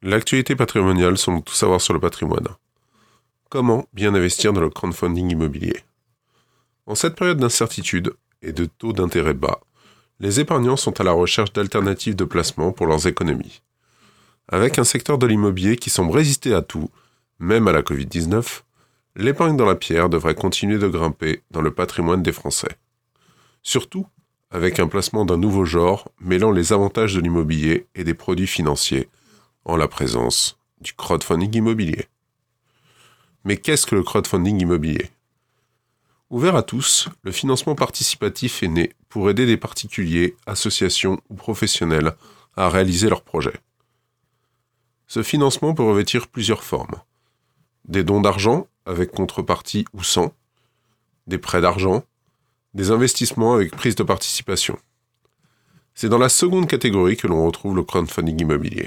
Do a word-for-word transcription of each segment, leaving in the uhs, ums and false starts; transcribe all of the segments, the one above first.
L'actualité patrimoniale semble tout savoir sur le patrimoine. Comment bien investir dans le crowdfunding immobilier? En cette période d'incertitude et de taux d'intérêt bas, les épargnants sont à la recherche d'alternatives de placement pour leurs économies. Avec un secteur de l'immobilier qui semble résister à tout, même à la covid dix-neuf, l'épargne dans la pierre devrait continuer de grimper dans le patrimoine des Français. Surtout avec un placement d'un nouveau genre mêlant les avantages de l'immobilier et des produits financiers, en la présence du crowdfunding immobilier. Mais qu'est-ce que le crowdfunding immobilier? Ouvert à tous, le financement participatif est né pour aider des particuliers, associations ou professionnels à réaliser leurs projets. Ce financement peut revêtir plusieurs formes. Des dons d'argent, avec contrepartie ou sans, des prêts d'argent, des investissements avec prise de participation. C'est dans la seconde catégorie que l'on retrouve le crowdfunding immobilier.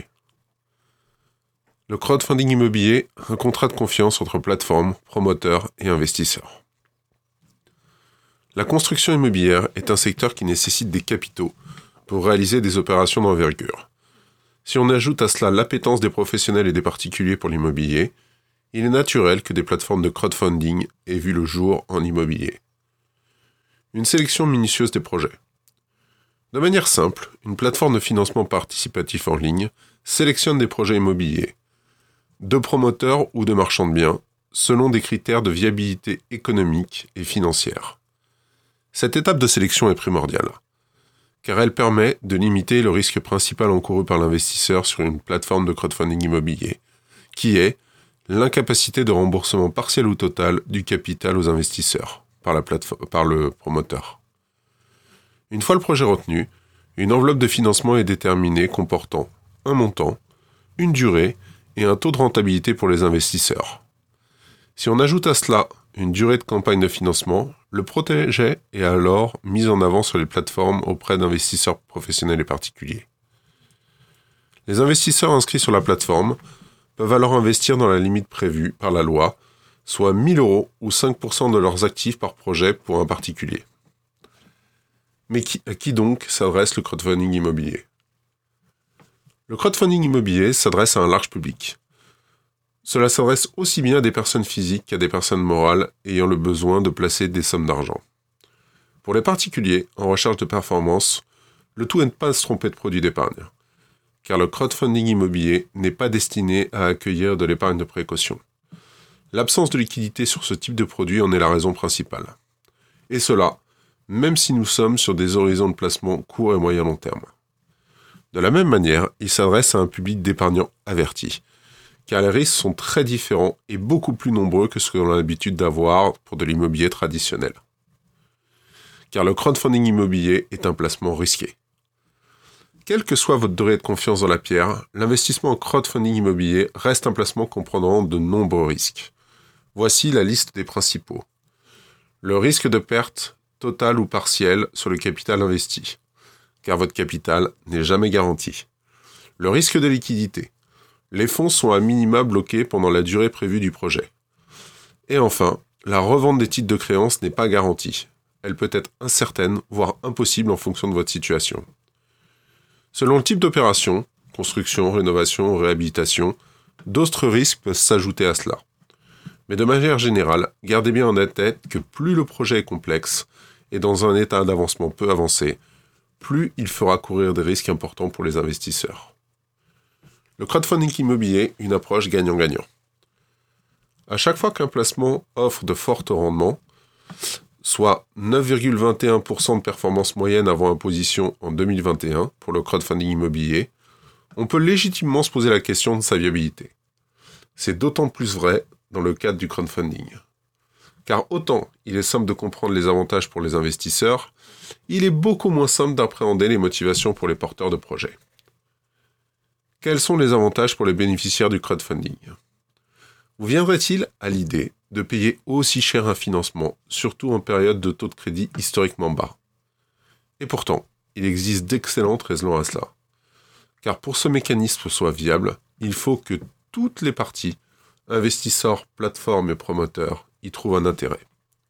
Le crowdfunding immobilier, un contrat de confiance entre plateformes, promoteurs et investisseurs. La construction immobilière est un secteur qui nécessite des capitaux pour réaliser des opérations d'envergure. Si on ajoute à cela l'appétence des professionnels et des particuliers pour l'immobilier, il est naturel que des plateformes de crowdfunding aient vu le jour en immobilier. Une sélection minutieuse des projets. De manière simple, une plateforme de financement participatif en ligne sélectionne des projets immobiliers, de promoteurs ou de marchands de biens, selon des critères de viabilité économique et financière. Cette étape de sélection est primordiale, car elle permet de limiter le risque principal encouru par l'investisseur sur une plateforme de crowdfunding immobilier, qui est l'incapacité de remboursement partiel ou total du capital aux investisseurs par, la plateforme, par le promoteur. Une fois le projet retenu, une enveloppe de financement est déterminée comportant un montant, une durée et un taux de rentabilité pour les investisseurs. Si on ajoute à cela une durée de campagne de financement, le projet est alors mis en avant sur les plateformes auprès d'investisseurs professionnels et particuliers. Les investisseurs inscrits sur la plateforme peuvent alors investir dans la limite prévue par la loi, soit mille euros ou cinq pour cent de leurs actifs par projet pour un particulier. Mais qui, à qui donc s'adresse le crowdfunding immobilier? Le crowdfunding immobilier s'adresse à un large public. Cela s'adresse aussi bien à des personnes physiques qu'à des personnes morales ayant le besoin de placer des sommes d'argent. Pour les particuliers en recherche de performance, le tout est de ne pas se tromper de produit d'épargne, car le crowdfunding immobilier n'est pas destiné à accueillir de l'épargne de précaution. L'absence de liquidité sur ce type de produit en est la raison principale. Et cela, même si nous sommes sur des horizons de placement court et moyen long terme. De la même manière, il s'adresse à un public d'épargnants avertis, car les risques sont très différents et beaucoup plus nombreux que ce que l'on a l'habitude d'avoir pour de l'immobilier traditionnel. Car le crowdfunding immobilier est un placement risqué. Quelle que soit votre durée de confiance dans la pierre, l'investissement en crowdfunding immobilier reste un placement comprenant de nombreux risques. Voici la liste des principaux. Le risque de perte totale ou partielle sur le capital investi, car votre capital n'est jamais garanti. Le risque de liquidité. Les fonds sont à minima bloqués pendant la durée prévue du projet. Et enfin, la revente des titres de créance n'est pas garantie. Elle peut être incertaine, voire impossible en fonction de votre situation. Selon le type d'opération, construction, rénovation, réhabilitation, d'autres risques peuvent s'ajouter à cela. Mais de manière générale, gardez bien en tête que plus le projet est complexe et dans un état d'avancement peu avancé, plus il fera courir des risques importants pour les investisseurs. Le crowdfunding immobilier, une approche gagnant-gagnant. À chaque fois qu'un placement offre de forts rendements, soit neuf virgule vingt et un pour cent de performance moyenne avant imposition en deux mille vingt et un pour le crowdfunding immobilier, on peut légitimement se poser la question de sa viabilité. C'est d'autant plus vrai dans le cadre du crowdfunding. Car autant il est simple de comprendre les avantages pour les investisseurs, il est beaucoup moins simple d'appréhender les motivations pour les porteurs de projets. Quels sont les avantages pour les bénéficiaires du crowdfunding? Vous viendrait-il à l'idée de payer aussi cher un financement, surtout en période de taux de crédit historiquement bas? Et pourtant, il existe d'excellentes raisons à cela. Car pour que ce mécanisme soit viable, il faut que toutes les parties, investisseurs, plateformes et promoteurs, y trouvent un intérêt.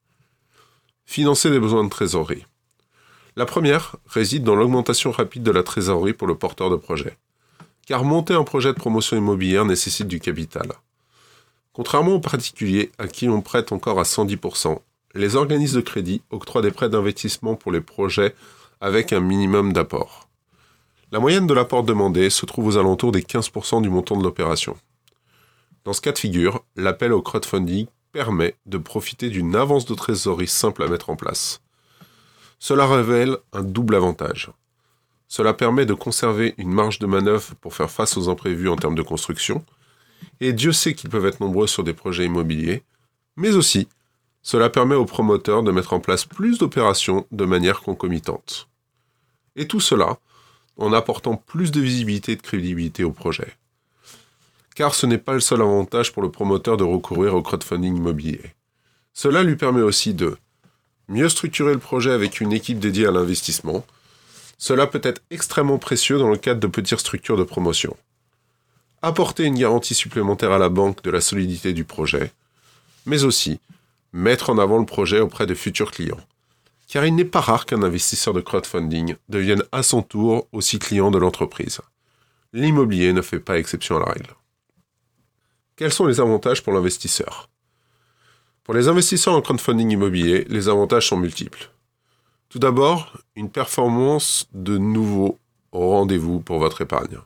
Financer les besoins de trésorerie. La première réside dans l'augmentation rapide de la trésorerie pour le porteur de projet. car monter un projet de promotion immobilière nécessite du capital. Contrairement aux particuliers à qui on prête encore à cent dix pour cent, les organismes de crédit octroient des prêts d'investissement pour les projets avec un minimum d'apport. La moyenne de l'apport demandé se trouve aux alentours des quinze pour cent du montant de l'opération. Dans ce cas de figure, l'appel au crowdfunding permet de profiter d'une avance de trésorerie simple à mettre en place. Cela révèle un double avantage. Cela permet de conserver une marge de manœuvre pour faire face aux imprévus en termes de construction, et Dieu sait qu'ils peuvent être nombreux sur des projets immobiliers, mais aussi, cela permet aux promoteurs de mettre en place plus d'opérations de manière concomitante. Et tout cela en apportant plus de visibilité et de crédibilité au projet. Car ce n'est pas le seul avantage pour le promoteur de recourir au crowdfunding immobilier. Cela lui permet aussi de mieux structurer le projet avec une équipe dédiée à l'investissement. Cela peut être extrêmement précieux dans le cadre de petites structures de promotion. Apporter une garantie supplémentaire à la banque de la solidité du projet, mais aussi mettre en avant le projet auprès de futurs clients. Car il n'est pas rare qu'un investisseur de crowdfunding devienne à son tour aussi client de l'entreprise. L'immobilier ne fait pas exception à la règle. Quels sont les avantages pour l'investisseur ? Pour les investisseurs en crowdfunding immobilier, les avantages sont multiples. Tout d'abord, une performance de nouveau au rendez-vous pour votre épargne.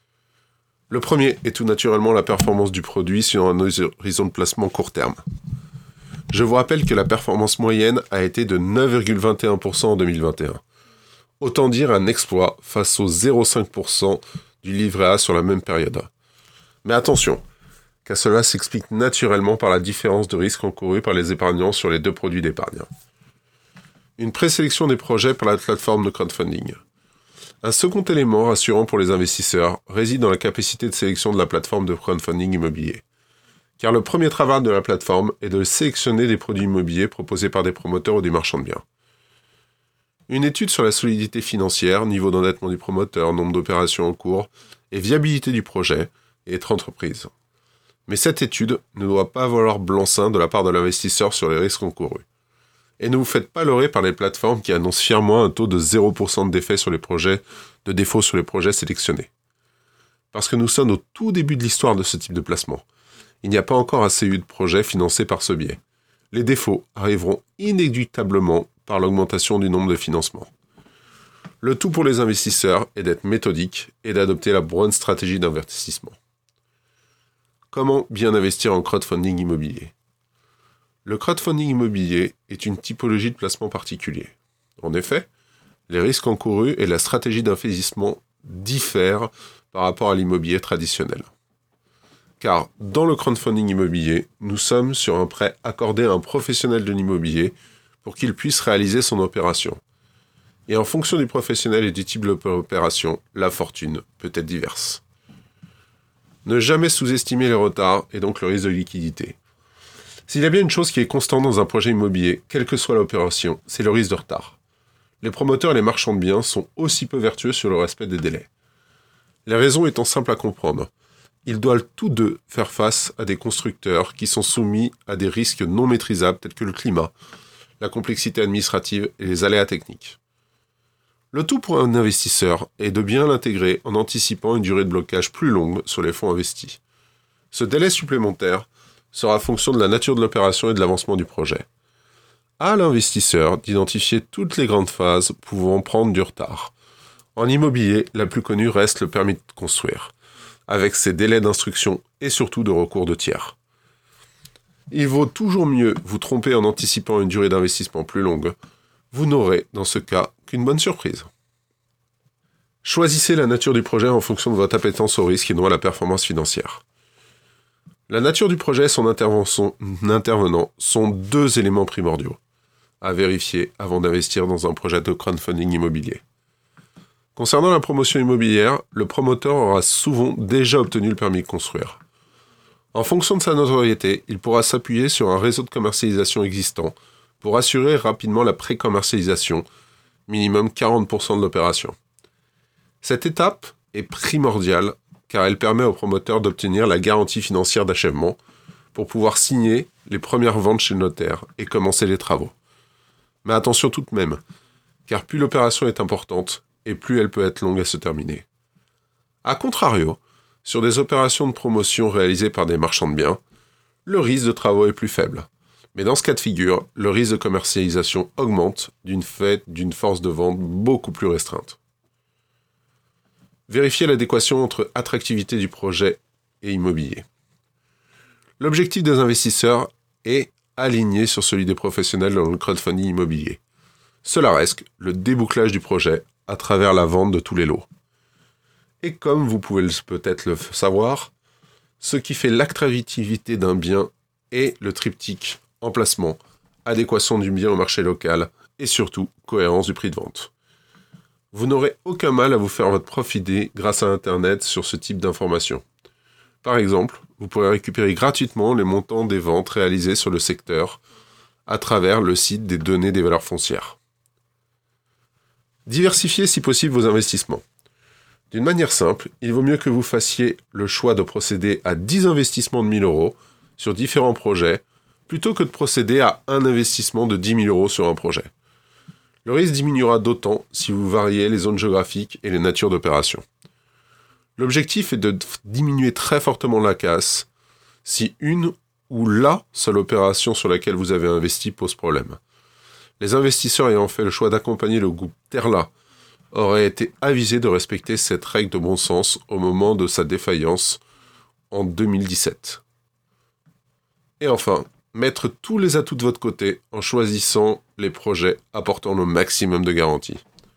Le premier est tout naturellement la performance du produit sur un horizon de placement court terme. Je vous rappelle que la performance moyenne a été de neuf virgule vingt et un pour cent en deux mille vingt et un. Autant dire un exploit face aux zéro virgule cinq pour cent du livret A sur la même période. Mais attention, car cela s'explique naturellement par la différence de risque encourue par les épargnants sur les deux produits d'épargne. Une présélection des projets par la plateforme de crowdfunding. Un second élément rassurant pour les investisseurs réside dans la capacité de sélection de la plateforme de crowdfunding immobilier. Car le premier travail de la plateforme est de sélectionner des produits immobiliers proposés par des promoteurs ou des marchands de biens. Une étude sur la solidité financière, niveau d'endettement du promoteur, nombre d'opérations en cours et viabilité du projet et être entreprise. Mais cette étude ne doit pas valoir blanc-seing de la part de l'investisseur sur les risques encourus. Et ne vous faites pas leurrer par les plateformes qui annoncent fièrement un taux de zéro pour cent de défait sur les projets, de défaut sur les projets sélectionnés. Parce que nous sommes au tout début de l'histoire de ce type de placement. Il n'y a pas encore assez eu de projets financés par ce biais. Les défauts arriveront inéluctablement par l'augmentation du nombre de financements. Le tout pour les investisseurs est d'être méthodique et d'adopter la bonne stratégie d'investissement. Comment bien investir en crowdfunding immobilier ? Le crowdfunding immobilier est une typologie de placement particulier. En effet, les risques encourus et la stratégie d'investissement diffèrent par rapport à l'immobilier traditionnel. Car dans le crowdfunding immobilier, nous sommes sur un prêt accordé à un professionnel de l'immobilier pour qu'il puisse réaliser son opération. Et en fonction du professionnel et du type d'opération, la fortune peut être diverse. Ne jamais sous-estimer les retards et donc le risque de liquidité. S'il y a bien une chose qui est constante dans un projet immobilier, quelle que soit l'opération, c'est le risque de retard. Les promoteurs et les marchands de biens sont aussi peu vertueux sur le respect des délais. Les raisons étant simples à comprendre. Ils doivent tous deux faire face à des constructeurs qui sont soumis à des risques non maîtrisables tels que le climat, la complexité administrative et les aléas techniques. Le tout pour un investisseur est de bien l'intégrer en anticipant une durée de blocage plus longue sur les fonds investis. Ce délai supplémentaire sera fonction de la nature de l'opération et de l'avancement du projet. À l'investisseur d'identifier toutes les grandes phases pouvant prendre du retard. En immobilier, la plus connue reste le permis de construire, avec ses délais d'instruction et surtout de recours de tiers. Il vaut toujours mieux vous tromper en anticipant une durée d'investissement plus longue. Vous n'aurez, dans ce cas, qu'une bonne surprise. Choisissez la nature du projet en fonction de votre appétence au risque et non à la performance financière. La nature du projet et son intervenant sont deux éléments primordiaux à vérifier avant d'investir dans un projet de crowdfunding immobilier. Concernant la promotion immobilière, le promoteur aura souvent déjà obtenu le permis de construire. En fonction de sa notoriété, il pourra s'appuyer sur un réseau de commercialisation existant pour assurer rapidement la pré-commercialisation, minimum quarante pour cent de l'opération. Cette étape est primordiale car elle permet au promoteur d'obtenir la garantie financière d'achèvement pour pouvoir signer les premières ventes chez le notaire et commencer les travaux. Mais attention tout de même, car plus l'opération est importante et plus elle peut être longue à se terminer. A contrario, sur des opérations de promotion réalisées par des marchands de biens, le risque de travaux est plus faible. Mais dans ce cas de figure, le risque de commercialisation augmente d'une fait d'une force de vente beaucoup plus restreinte. Vérifiez l'adéquation entre attractivité du projet et immobilier. L'objectif des investisseurs est aligné sur celui des professionnels dans le crowdfunding immobilier. Cela reste le débouclage du projet à travers la vente de tous les lots. Et comme vous pouvez peut-être le savoir, ce qui fait l'attractivité d'un bien est le triptyque emplacement, adéquation du bien au marché local et surtout cohérence du prix de vente. Vous n'aurez aucun mal à vous faire votre propre idée grâce à Internet sur ce type d'informations. Par exemple, vous pourrez récupérer gratuitement les montants des ventes réalisées sur le secteur à travers le site des données des valeurs foncières. Diversifiez si possible vos investissements. D'une manière simple, il vaut mieux que vous fassiez le choix de procéder à dix investissements de mille euros sur différents projets plutôt que de procéder à un investissement de dix mille euros sur un projet. Le risque diminuera d'autant si vous variez les zones géographiques et les natures d'opérations. L'objectif est de diminuer très fortement la casse si une ou la seule opération sur laquelle vous avez investi pose problème. Les investisseurs ayant fait le choix d'accompagner le groupe Terla auraient été avisés de respecter cette règle de bon sens au moment de sa défaillance en deux mille dix-sept. Et enfin, mettre tous les atouts de votre côté en choisissant les projets apportant le maximum de garanties.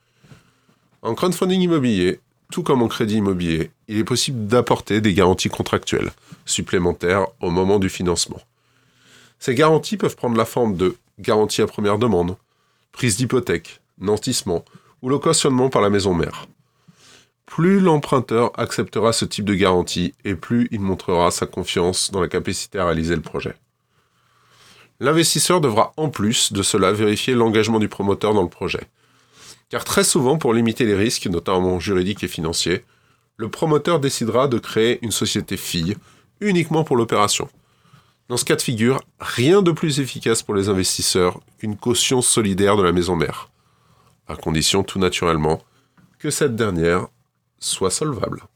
En crowdfunding immobilier, tout comme en crédit immobilier, il est possible d'apporter des garanties contractuelles supplémentaires au moment du financement. Ces garanties peuvent prendre la forme de garantie à première demande, prise d'hypothèque, nantissement ou le cautionnement par la maison mère. Plus l'emprunteur acceptera ce type de garantie et plus il montrera sa confiance dans la capacité à réaliser le projet. L'investisseur devra en plus de cela vérifier l'engagement du promoteur dans le projet. Car très souvent, pour limiter les risques, notamment juridiques et financiers, le promoteur décidera de créer une société fille uniquement pour l'opération. Dans ce cas de figure, rien de plus efficace pour les investisseurs qu'une caution solidaire de la maison mère, à condition tout naturellement que cette dernière soit solvable.